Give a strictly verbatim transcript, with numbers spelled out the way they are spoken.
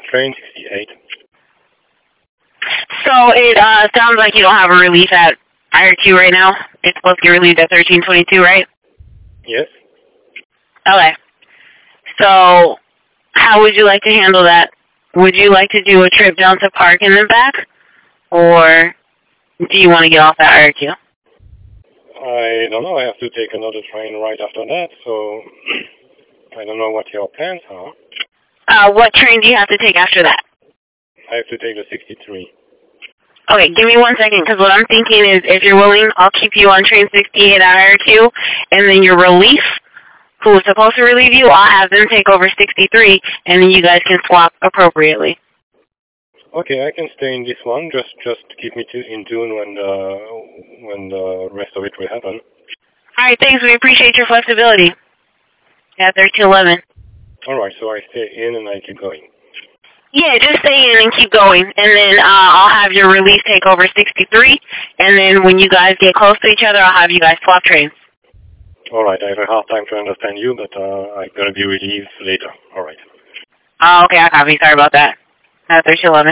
train sixty-eight. So it uh, sounds like you don't have a relief at I R Q right now. It's supposed to get relieved at thirteen twenty-two, right? Yes. Okay. So how would you like to handle that? Would you like to do a trip down to Park and then back? Or do you want to get off at I R Q? I don't know. I have to take another train right after that, so I don't know what your plans are. Uh, what train do you have to take after that? I have to take the sixty-three. Okay, give me one second, because what I'm thinking is, if you're willing, I'll keep you on train sixty-eight at I R Q, and then your relief, who was supposed to relieve you, I'll have them take over sixty-three, and then you guys can swap appropriately. Okay, I can stay in this one. Just just keep me to, in tune when the, when the rest of it will happen. All right, thanks. We appreciate your flexibility. Yeah, thirteen eleven. All right, so I stay in and I keep going. Yeah, just stay in and keep going, and then uh, I'll have your relief take over sixty-three, and then when you guys get close to each other, I'll have you guys swap trains. All right, I have a hard time to understand you, but uh, I'm going to be relieved later. All right. Oh, okay, I copy. Sorry about that. Uh, thirteen eleven.